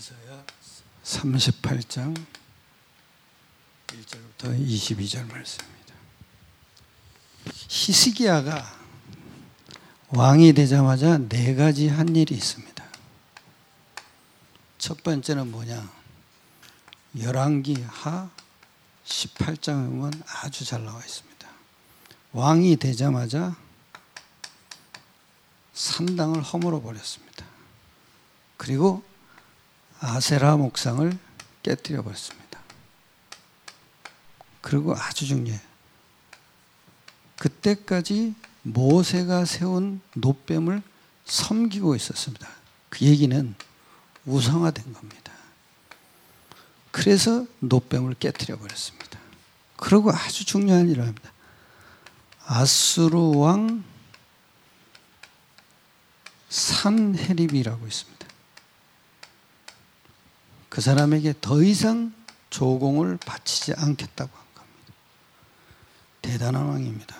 이사야 38장 1절부터 22절 말씀입니다. 히스기야가 왕이 되자마자 네 가지 한 일이 있습니다. 첫 번째는 뭐냐? 열왕기 하 18장에 보면 아주 잘 나와 있습니다. 왕이 되자마자 산당을 허물어 버렸습니다. 그리고 아세라 목상을 깨뜨려 버렸습니다. 그리고 아주 중요해요. 그때까지 모세가 세운 놋뱀을 섬기고 있었습니다. 그 얘기는 우상화된 겁니다. 그래서 놋뱀을 깨뜨려 버렸습니다. 그리고 아주 중요한 일을 합니다. 아수르 왕 산헤립이라고 있습니다. 그 사람에게 더 이상 조공을 바치지 않겠다고 한 겁니다. 대단한 왕입니다.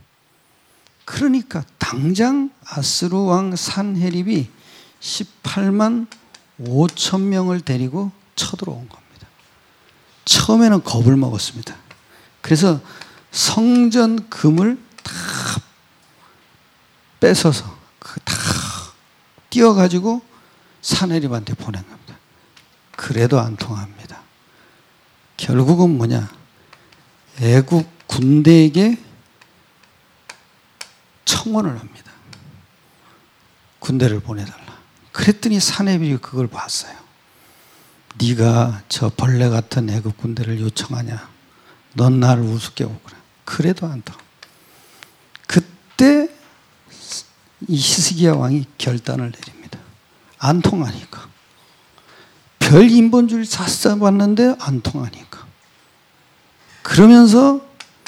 그러니까 당장 아수르 왕 산헤립이 18만 5천 명을 데리고 쳐들어온 겁니다. 처음에는 겁을 먹었습니다. 그래서 성전 금을 다 뺏어서 다 띄어가지고 산헤립한테 보낸 겁니다. 그래도 안 통합니다. 결국은 뭐냐? 애국 군대에게 청원을 합니다. 군대를 보내달라. 그랬더니 산헤립이 그걸 봤어요. 네가 저 벌레 같은 애국 군대를 요청하냐? 넌 나를 우습게 보구나. 그래도 안 통합니다. 그때 이 히스기야 왕이 결단을 내립니다. 안 통하니까. 별 인본주의를 다 써봤는데 안 통하니까. 그러면서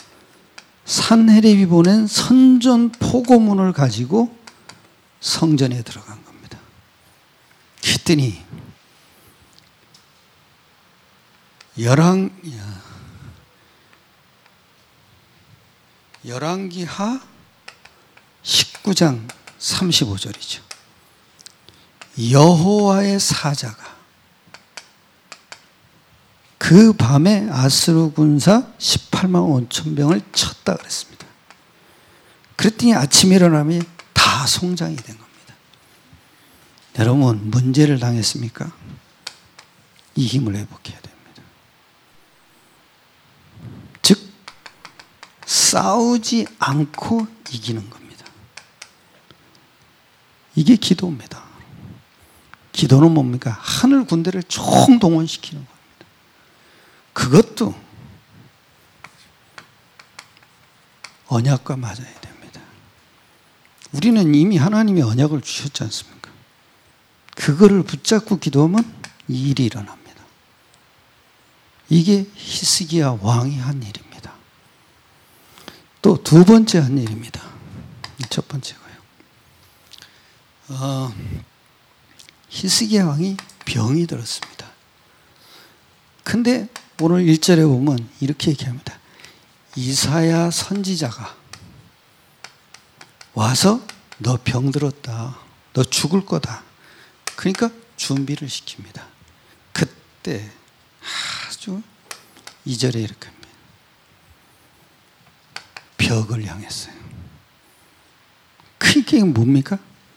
산헤립이 보낸 선전 포고문을 가지고 성전에 들어간 겁니다. 그랬더니 열왕기 하 19장 35절이죠. 여호와의 사자가 그 밤에 아수르 군사 18만 5천 병을 쳤다 그랬습니다. 그랬더니 아침에 일어나면 다 송장이 된 겁니다. 여러분, 문제를 당했습니까? 이 힘을 회복해야 됩니다. 즉 싸우지 않고 이기는 겁니다. 이게 기도입니다. 기도는 뭡니까? 하늘 군대를 총동원시키는 겁니다. 그것도 언약과 맞아야 됩니다. 우리는 이미 하나님이 언약을 주셨지 않습니까? 그거를 붙잡고 기도하면 이 일이 일어납니다. 이게 히스기야 왕이 한 일입니다. 또 두 번째 한 일입니다. 첫 번째가요. 히스기야 왕이 병이 들었습니다. 근데 오늘 1절에 보면 이렇게 얘기합니다. 이사야 선지자가 와서 너 병들었다. 너 죽을 거다. 그러니까 준비를 시킵니다. 그때 아주 2절에 이렇게 합니다. 벽을 향했어요. 그게 뭡니까?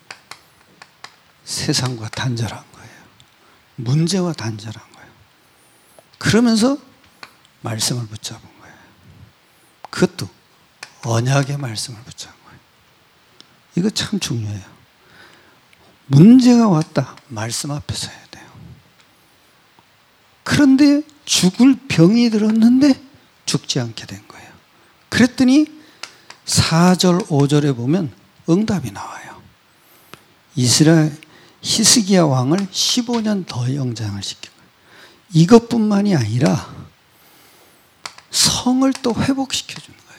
세상과 단절한 거예요. 문제와 단절한 거예요. 그러면서 말씀을 붙잡은 거예요. 그것도 언약의 말씀을 붙잡은 거예요. 이거 참 중요해요. 문제가 왔다. 말씀 앞에 서야 돼요. 그런데 죽을 병이 들었는데 죽지 않게 된 거예요. 그랬더니 4절, 5절에 보면 응답이 나와요. 히스기야 왕을 15년 더 영장을 시킨 거예요. 이것뿐만이 아니라 성을 또 회복시켜 주는 거예요.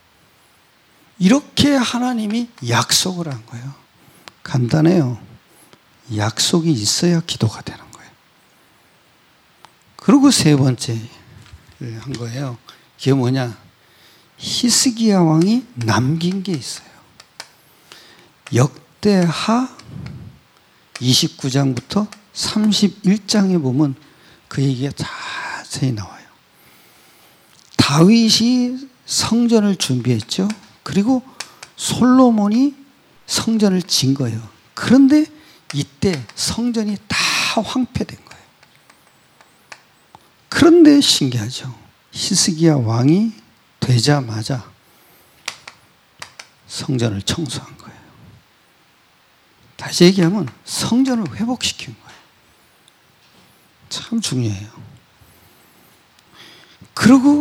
이렇게 하나님이 약속을 한 거예요. 간단해요. 약속이 있어야 기도가 되는 거예요. 그리고 세 번째 한 거예요. 그게 뭐냐? 히스기야 왕이 남긴 게 있어요. 역대하 29장부터 31장에 보면 그 얘기가 자세히 나와요. 다윗이 성전을 준비했죠. 그리고 솔로몬이 성전을 진 거예요. 그런데 이때 성전이 다 황폐된 거예요. 그런데 신기하죠. 히스기야 왕이 되자마자 성전을 청소한 거예요. 다시 얘기하면 성전을 회복시킨 거예요. 참 중요해요. 그리고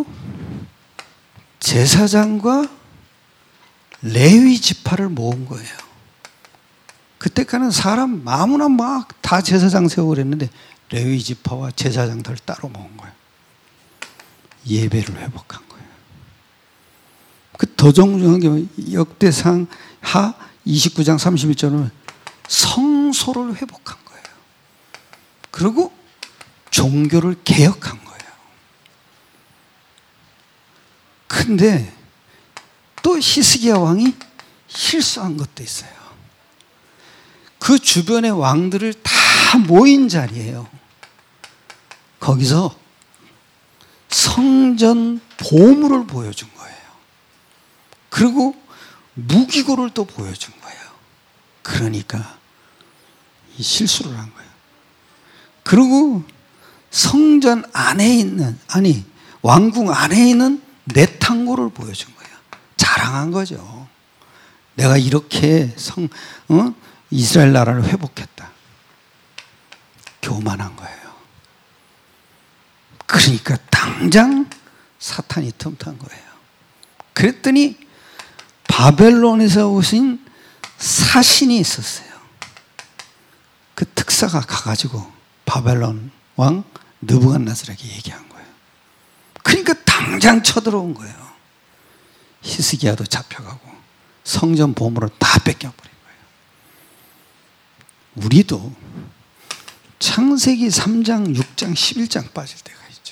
제사장과 레위 지파를 모은 거예요. 그때까지는 사람 아무나 막 다 제사장 세우고 그랬는데 레위 지파와 제사장들을 따로 모은 거예요. 예배를 회복한 거예요. 그 더 중요한 게 역대상 하 29장 31절은 성소를 회복한 거예요. 그리고 종교를 개혁한 거예요. 근데 또 히스기야 왕이 실수한 것도 있어요. 그 주변의 왕들을 다 모인 자리예요. 거기서 성전 보물을 보여준 거예요. 그리고 무기고를 또 보여준 거예요. 그러니까 이 실수를 한 거예요. 그리고 성전 안에 있는, 아니 왕궁 안에 있는 내탕고를 보여준 거예요. 자랑한 거죠. 내가 이렇게 이스라엘 나라를 회복했다. 교만한 거예요. 그러니까 당장 사탄이 틈탄 거예요. 그랬더니 바벨론에서 오신 사신이 있었어요. 그 특사가 가가지고 바벨론 왕 느부갓네살에게 얘기한 거예요. 그러니까 당장 쳐들어온 거예요. 히스기야도 잡혀가고 성전 보물을 다 뺏겨버린 거예요. 우리도 창세기 3장, 6장, 11장 빠질 때가 있죠.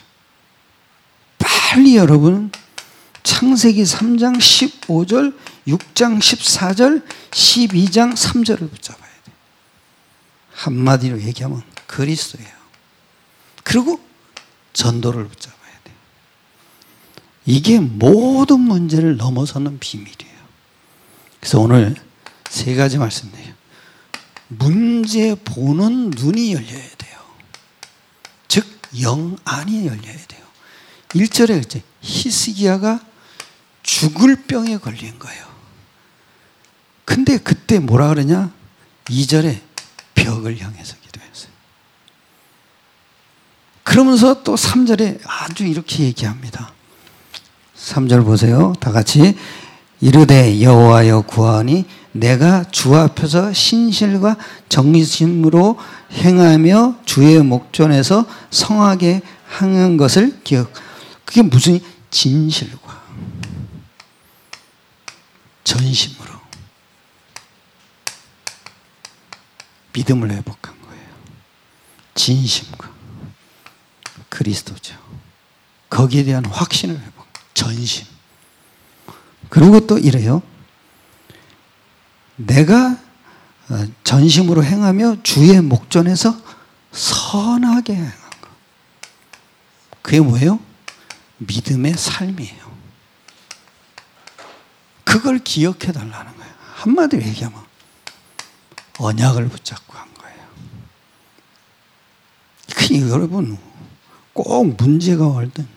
빨리 여러분 창세기 3장 15절, 6장 14절, 12장 3절을 붙잡아야 돼요. 한마디로 얘기하면 그리스도예요. 그리고 전도를 붙잡아야 돼요. 이게 모든 문제를 넘어서는 비밀이에요. 그래서 오늘 세 가지 말씀드려요. 문제 보는 눈이 열려야 돼요. 즉 영안이 열려야 돼요. 1절에 이제 히스기야가 죽을 병에 걸린 거예요. 근데 그때 뭐라 그러냐? 2절에 벽을 향해서 기도했어요. 그러면서 또 3절에 아주 이렇게 얘기합니다. 3절 보세요. 다 같이. 이르되 여호와여 구하오니 내가 주 앞에서 신실과 정심으로 행하며 주의 목전에서 성하게 하는 것을 기억. 그게 무슨 진실과 전심으로 믿음을 회복한 거예요. 진심과 그리스도죠. 거기에 대한 확신을 회복. 전심. 그리고 또 이래요. 내가 전심으로 행하며 주의 목전에서 선하게 행한 것. 그게 뭐예요? 믿음의 삶이에요. 그걸 기억해 달라는 거예요. 한마디로 얘기하면 언약을 붙잡고 한 거예요. 그러니까 여러분 꼭 문제가 올 땐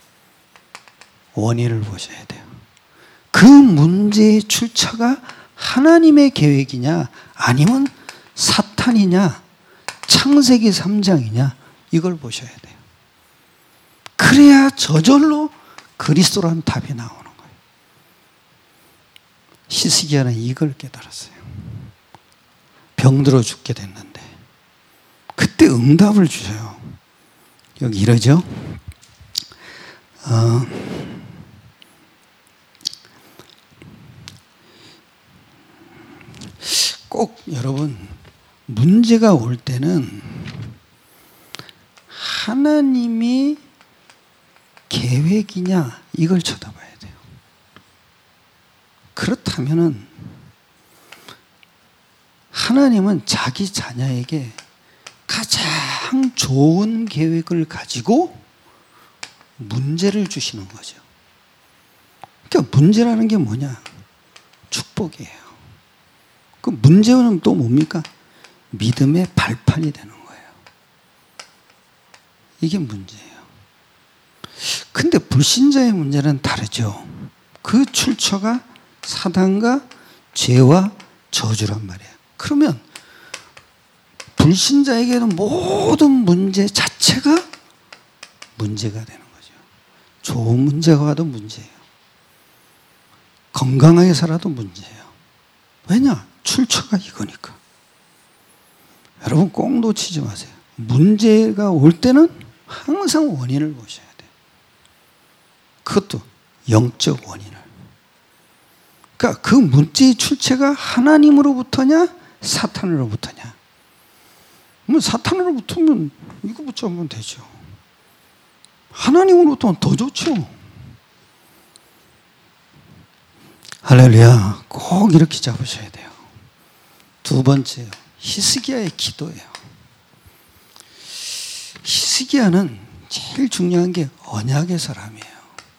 원인을 보셔야 돼요. 그 문제의 출처가 하나님의 계획이냐 아니면 사탄이냐 창세기 3장이냐 이걸 보셔야 돼요. 그래야 저절로 그리스도라는 답이 나오는 거예요. 히스기야는 이걸 깨달았어요. 병들어 죽게 됐는데 그때 응답을 주셔요. 여기 이러죠. 꼭 여러분 문제가 올 때는 하나님이 계획이냐 이걸 쳐다봐야 돼요. 그렇다면은 하나님은 자기 자녀에게 가장 좋은 계획을 가지고 문제를 주시는 거죠. 그러니까 문제라는 게 뭐냐? 축복이에요. 그 문제는 또 뭡니까? 믿음의 발판이 되는 거예요. 이게 문제예요. 근데 불신자의 문제는 다르죠. 그 출처가 사단과 죄와 저주란 말이에요. 그러면 불신자에게는 모든 문제 자체가 문제가 되는 거죠. 좋은 문제가 와도 문제예요. 건강하게 살아도 문제예요. 왜냐? 출처가 이거니까. 여러분 꼭 놓치지 마세요. 문제가 올 때는 항상 원인을 보셔야 돼요. 그것도 영적 원인을. 그러니까 그 문제의 출처가 하나님으로부터냐 사탄으로부터냐. 뭐 사탄으로부터면 이거 붙잡으면 되죠. 하나님으로부터는 더 좋죠. 할렐루야. 꼭 이렇게 잡으셔야 돼요. 두 번째요. 히스기야의 기도예요. 히스기야는 제일 중요한 게 언약의 사람이에요.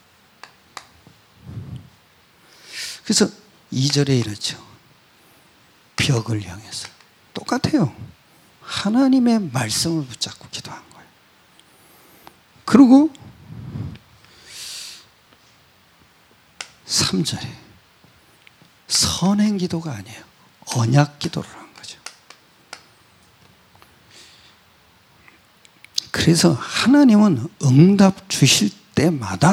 그래서 2절에 이렇죠. 벽을 향해서. 똑같아요. 하나님의 말씀을 붙잡고 기도한 거예요. 그리고 3절에 선행 기도가 아니에요. 언약 기도를 한 거죠. 그래서 하나님은 응답 주실 때마다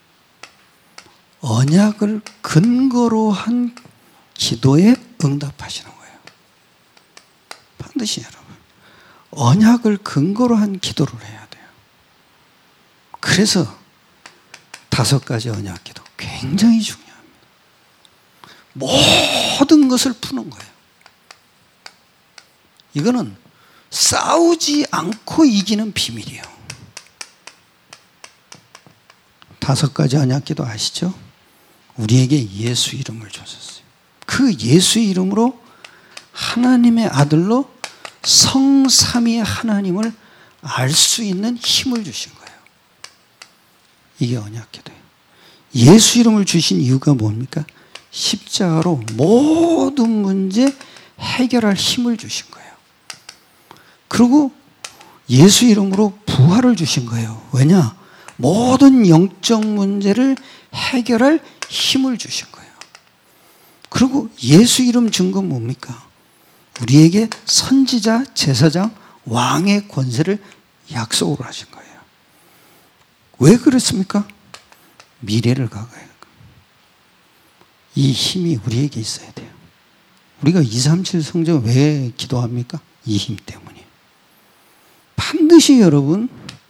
언약을 근거로 한 기도에 응답하시는 거예요. 반드시 여러분. 언약을 근거로 한 기도를 해야 돼요. 그래서 5가지 언약 기도 굉장히 중요합니다. 모든 것을 푸는 거예요. 이거는 싸우지 않고 이기는 비밀이에요. 5가지 언약 기도 아시죠? 우리에게 예수 이름을 주셨어요. 그 예수 이름으로 하나님의 아들로 성삼위의 하나님을 알 수 있는 힘을 주신 거예요. 이게 언약 기도예요. 예수 이름을 주신 이유가 뭡니까? 십자가로 모든 문제 해결할 힘을 주신 거예요. 그리고 예수 이름으로 부활을 주신 거예요. 왜냐? 모든 영적 문제를 해결할 힘을 주신 거예요. 그리고 예수 이름 준 건 뭡니까? 우리에게 선지자, 제사장, 왕의 권세를 약속으로 하신 거예요. 왜 그렇습니까? 미래를 가까이. 이 힘이 우리에게 있어야 돼요. 우리가 237 성전 왜 기도합니까? 이 힘 때문에. 반드시 여러분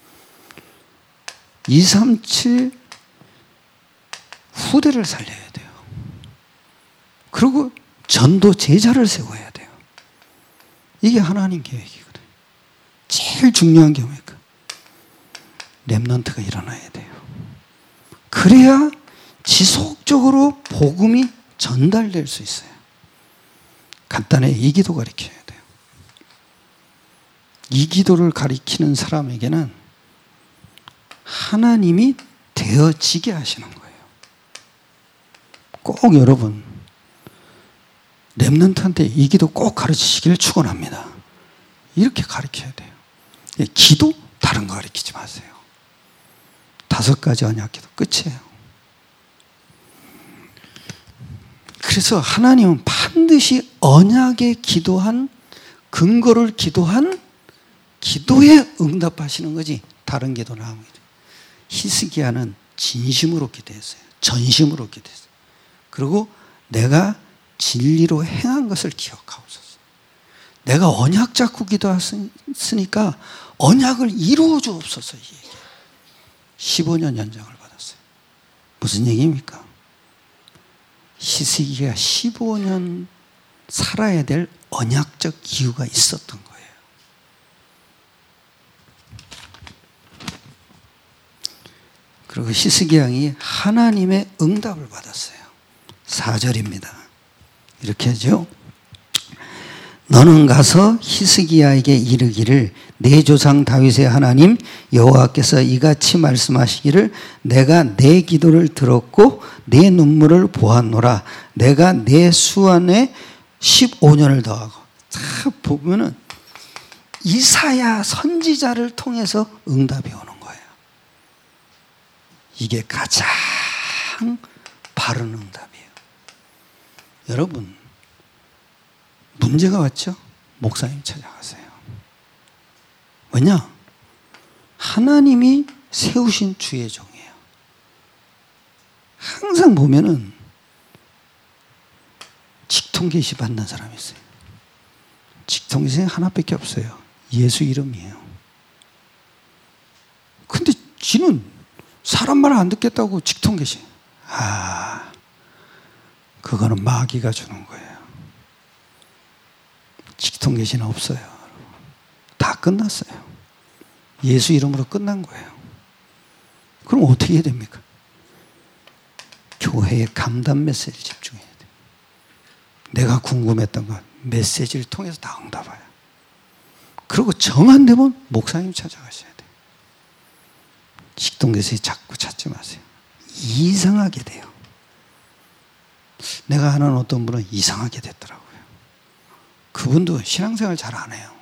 237 후대를 살려야 돼요. 그리고 전도 제자를 세워야 돼요. 이게 하나님 계획이거든요. 제일 중요한 게 뭡니까? 렘넌트가 일어나야 돼요. 그래야 지속적으로 복음이 전달될 수 있어요. 간단히 이 기도 가르쳐야 돼요. 이 기도를 가리키는 사람에게는 하나님이 되어지게 하시는 거예요. 꼭 여러분 렘넌트한테 이 기도 꼭 가르치시기를 축원합니다. 이렇게 가르쳐야 돼요. 기도 다른 거 가르치지 마세요. 5가지 언약 기도 끝이에요. 그래서 하나님은 반드시 언약에 기도한 근거를 기도한 기도에 응답하시는 거지 다른 기도는 아무 기도. 히스기야는 진심으로 기도했어요. 전심으로 기도했어요. 그리고 내가 진리로 행한 것을 기억하옵소서. 내가 언약 잡고 기도했으니까 언약을 이루어 주옵소서. 이 얘기. 15년 연장을 받았어요. 무슨 얘기입니까? 히스기야가 15년 살아야 될 언약적 이유가 있었던 거예요. 그리고 히스기야 왕이 하나님의 응답을 받았어요. 4절입니다. 이렇게 하죠. 너는 가서 히스기야에게 이르기를 내 조상 다윗의 하나님 여호와께서 이같이 말씀하시기를 내가 내 기도를 들었고 내 눈물을 보았노라. 내가 내 수완에 15년을 더하고. 다 보면은 이사야 선지자를 통해서 응답이 오는 거예요. 이게 가장 바른 응답이에요. 여러분, 문제가 왔죠? 목사님 찾아가세요. 왜냐? 하나님이 세우신 주의 종이에요. 항상 보면은 직통계시 받는 사람이 있어요. 직통계시 하나밖에 없어요. 예수 이름이에요. 근데 지는 사람 말 안 듣겠다고 직통계시. 그거는 마귀가 주는 거예요. 직통계시는 없어요. 다 끝났어요. 예수 이름으로 끝난 거예요. 그럼 어떻게 해야 됩니까? 교회의 감담 메시지를 집중해야 돼요. 내가 궁금했던 건 메시지를 통해서 다 응답해요. 그리고 정 안 되면 목사님 찾아가셔야 돼요. 직통계시 자꾸 찾지 마세요. 이상하게 돼요. 내가 아는 어떤 분은 이상하게 됐더라고요. 그분도 신앙생활 잘 안 해요.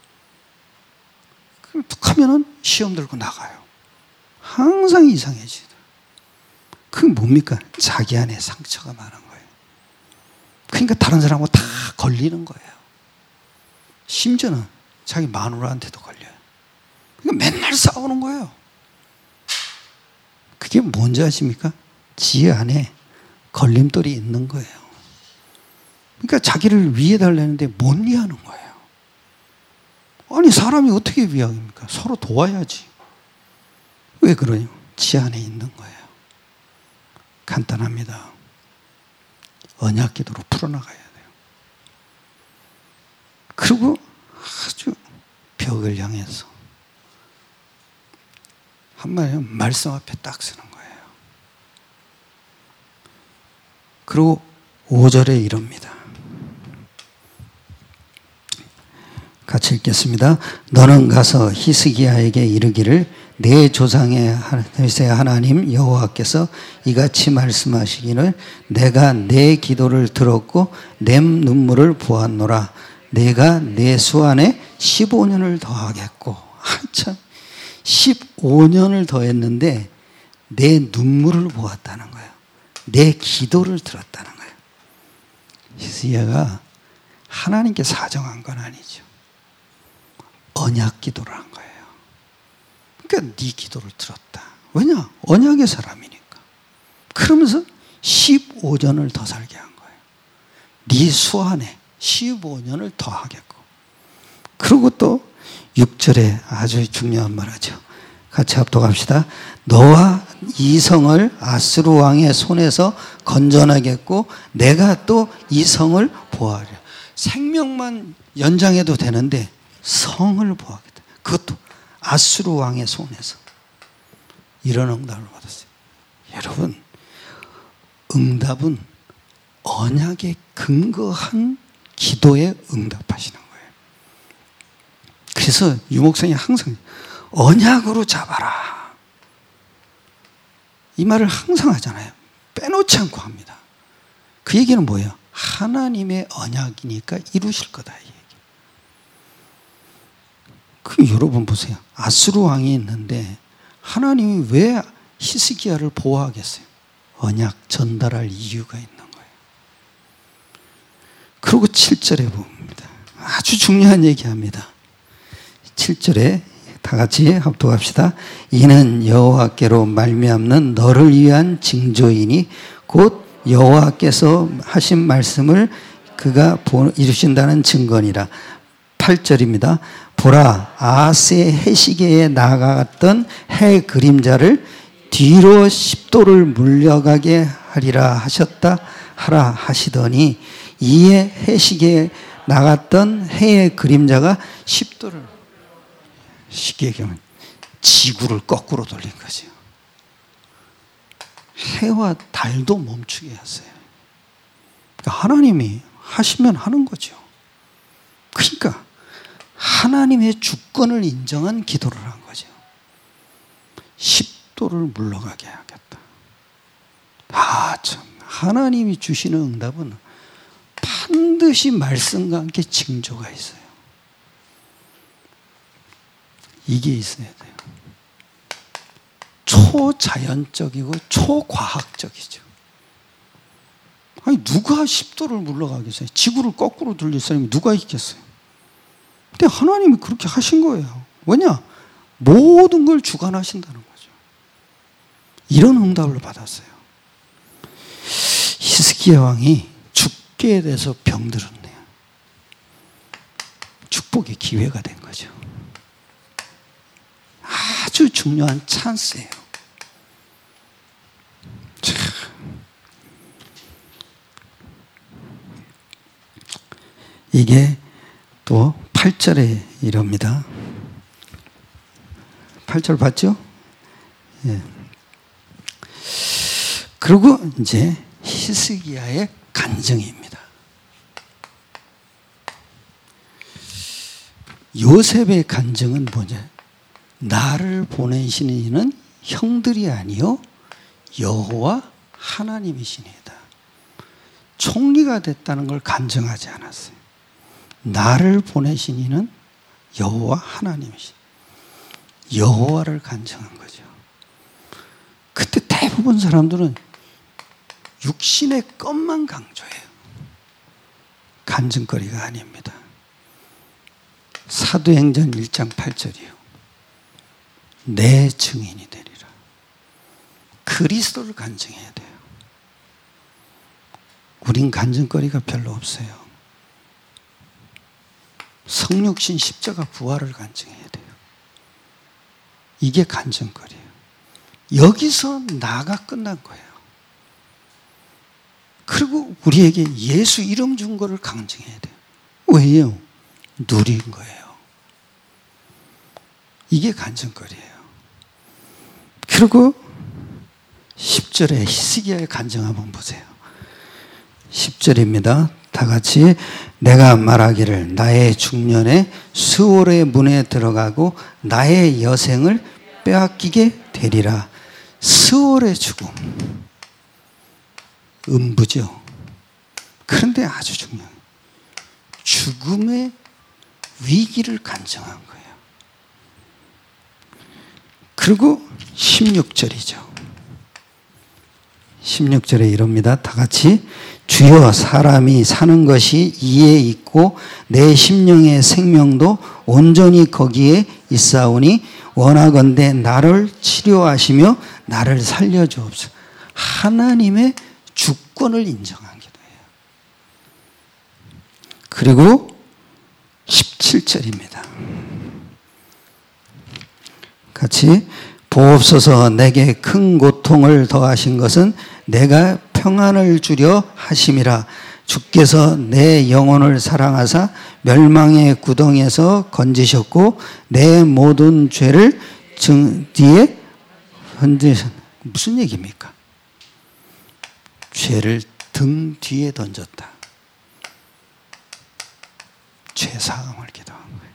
그럼 툭 하면은 시험 들고 나가요. 항상 이상해지더라고요. 그게 뭡니까? 자기 안에 상처가 많은 거예요. 그러니까 다른 사람하고 다 걸리는 거예요. 심지어는 자기 마누라한테도 걸려요. 그러니까 맨날 싸우는 거예요. 그게 뭔지 아십니까? 지 안에 걸림돌이 있는 거예요. 그러니까 자기를 위해달라는데 못 이해하는 거예요. 아니 사람이 어떻게 위합니까? 서로 도와야지. 왜 그러냐? 지 안에 있는 거예요. 간단합니다. 언약 기도로 풀어나가야 돼요. 그리고 아주 벽을 향해서 한마디로 말씀 앞에 딱 서는 거예요. 그리고 5절에 이럽니다. 같이 읽겠습니다. 너는 가서 히스기야에게 이르기를 내 조상의 하나님 여호와께서 이같이 말씀하시기를 내가 내 기도를 들었고 내 눈물을 보았노라. 내가 내 수완에 15년을 더하겠고. 참 15년을 더했는데 내 눈물을 보았다는 거예요. 내 기도를 들었다는 거예요. 히스기야가 하나님께 사정한 건 아니죠. 언약 기도를 한 거예요. 그러니까 네 기도를 들었다. 왜냐? 언약의 사람이니까. 그러면서 15년을 더 살게 한 거예요. 네 수완에 15년을 더 하겠고. 그리고 또 6절에 아주 중요한 말하죠. 같이 합독합시다. 너와 이 성을 아스루 왕의 손에서 건져내겠고 내가 또 이 성을 보호하려. 생명만 연장해도 되는데 성을 보호하겠다. 그것도 아스루 왕의 손에서. 이런 응답을 받았어요. 여러분, 응답은 언약에 근거한 기도에 응답하시는 거예요. 그래서 유목사님이 항상 언약으로 잡아라. 이 말을 항상 하잖아요. 빼놓지 않고 합니다. 그 얘기는 뭐예요? 하나님의 언약이니까 이루실 거다. 이 얘기. 그럼 여러분 보세요. 아스루 왕이 있는데 하나님이 왜 히스기야를 보호하겠어요? 언약 전달할 이유가 있는 거예요. 그리고 7절에 봅니다. 아주 중요한 얘기합니다. 7절에 다 같이 합독합시다. 이는 여호와께로 말미암는 너를 위한 징조이니 곧 여호와께서 하신 말씀을 그가 이루신다는 증거니라. 8절입니다. 보라, 아하스의 해시계에 나아갔던 해 그림자를 뒤로 10도를 물려가게 하리라 하라 하시더니 이에 해시계에 나갔던 해의 그림자가 10도를, 쉽게 얘기하면 지구를 거꾸로 돌린 거죠. 해와 달도 멈추게 했어요. 그러니까 하나님이 하시면 하는 거죠. 그러니까 하나님의 주권을 인정한 기도를 한 거죠. 10도를 물러가게 하겠다. 참, 하나님이 주시는 응답은 반드시 말씀과 함께 징조가 있어요. 이게 있어야 돼요. 초자연적이고 초과학적이죠. 아니, 누가 10도를 물러가겠어요? 지구를 거꾸로 돌릴 사람이 누가 있겠어요? 근데 하나님이 그렇게 하신 거예요. 왜냐? 모든 걸 주관하신다는 거죠. 이런 응답을 받았어요. 히스기야 왕이 죽게 돼서 병들었네요. 축복의 기회가 된 거죠. 아주 중요한 찬스예요. 이게 또 8절에 이럽니다. 8절 봤죠? 예. 그리고 이제 히스기야의 간증입니다. 요셉의 간증은 뭐냐? 나를 보내시는 이는 형들이 아니요 여호와 하나님이시니이다. 총리가 됐다는 걸 간증하지 않았어요. 나를 보내신 이는 여호와 하나님이시. 여호와를 간증한 거죠. 그때 대부분 사람들은 육신의 것만 강조해요. 간증거리가 아닙니다. 사도행전 1장 8절이요. 내 증인이 되리라. 그리스도를 간증해야 돼요. 우린 간증거리가 별로 없어요. 성육신 십자가 부활을 간증해야 돼요. 이게 간증거리예요. 여기서 나가 끝난 거예요. 그리고 우리에게 예수 이름 준 거를 간증해야 돼요. 왜요? 누린 거예요. 이게 간증거리예요. 그리고 10절에 히스기야의 간증 한번 보세요. 10절입니다. 다 같이 내가 말하기를 나의 중년에 수월의 문에 들어가고 나의 여생을 빼앗기게 되리라. 수월의 죽음. 음부죠. 그런데 아주 중요해요. 죽음의 위기를 간증한 거예요. 그리고 16절이죠. 16절에 이럽니다. 다 같이 주여 사람이 사는 것이 이에 있고 내 심령의 생명도 온전히 거기에 있사오니 원하건대 나를 치료하시며 나를 살려주옵소서. 하나님의 주권을 인정한 기도예요. 그리고 17절입니다. 같이 보옵소서 내게 큰 고통을 더하신 것은 내가 평안을 주려 하심이라. 주께서 내 영혼을 사랑하사 멸망의 구덩이에서 건지셨고 내 모든 죄를 등 뒤에 던지셨. 무슨 얘기입니까? 죄를 등 뒤에 던졌다. 죄 사함을 기도한 거예요.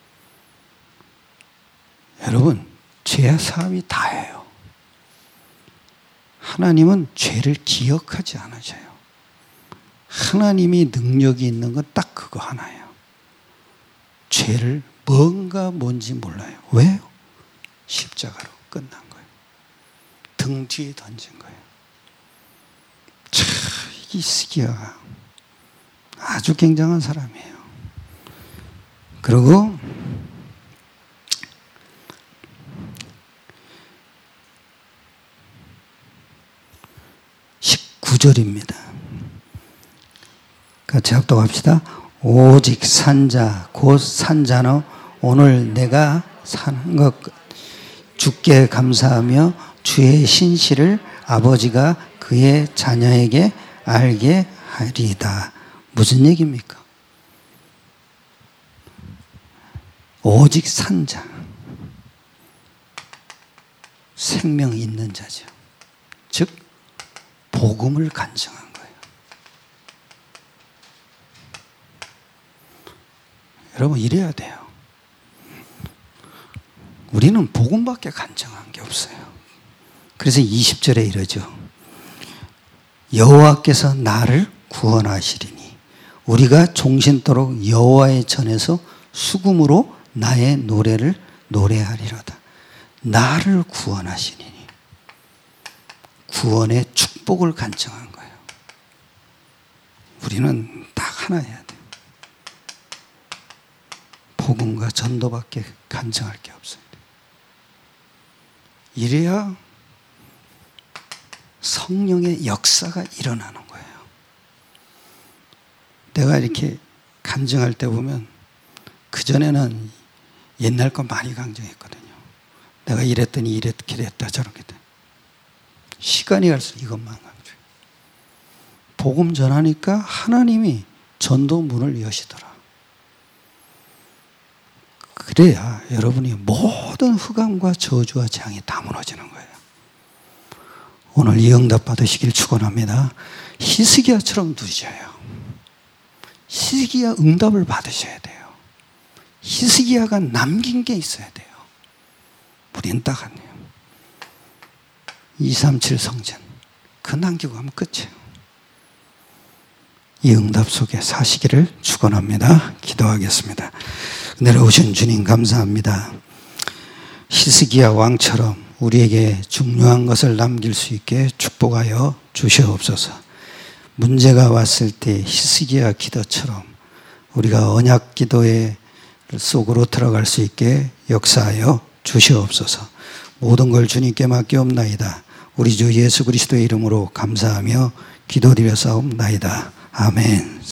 여러분, 죄 사함이 다예요. 하나님은 죄를 기억하지 않으셔요. 하나님이 능력이 있는 건 딱 그거 하나예요. 죄를 뭔지 몰라요. 왜요? 십자가로 끝난 거예요. 등 뒤에 던진 거예요. 참, 히스기야가 아주 굉장한 사람이에요. 그리고 19절입니다. 같이 합독합시다. 오직 산자 곧 산자너 오늘 내가 사는 것 주께 감사하며 주의 신실을 아버지가 그의 자녀에게 알게 하리이다. 무슨 얘기입니까? 오직 산자, 생명 있는 자죠. 즉 복음을 간증한 거예요. 여러분 이래야 돼요. 우리는 복음밖에 간증한 게 없어요. 그래서 20절에 이러죠. 여호와께서 나를 구원하시리니 우리가 종신토록 여호와의 전에서 수금으로 나의 노래를 노래하리로다. 나를 구원하시니 구원의 축복을 간증한 거예요. 우리는 딱 하나 해야 돼요. 복음과 전도밖에 간증할 게 없어요. 이래야 성령의 역사가 일어나는 거예요. 내가 이렇게 간증할 때 보면 그전에는 옛날 거 많이 간증했거든요. 내가 이랬더니 이렇게 됐다 저렇게 됐다. 시간이 갈수록 이것만 강조해요. 복음 전하니까 하나님이 전도 문을 여시더라. 그래야 여러분이 모든 흑암과 저주와 재앙이 다 무너지는 거예요. 오늘 이 응답 받으시길 축원합니다. 히스기야처럼 누리셔요. 히스기야 응답을 받으셔야 돼요. 히스기야가 남긴 게 있어야 돼요. 우린 딱 하네요. 237 성전 그 남기고 하면 끝이에요. 이 응답 속에 사시기를 축원합니다. 기도하겠습니다. 내려오신 주님 감사합니다. 히스기야 왕처럼 우리에게 중요한 것을 남길 수 있게 축복하여 주시옵소서. 문제가 왔을 때 히스기야 기도처럼 우리가 언약 기도의 속으로 들어갈 수 있게 역사하여 주시옵소서. 모든 걸 주님께 맡기옵나이다. 우리 주 예수 그리스도의 이름으로 감사하며 기도드려 싸움나이다. 아멘.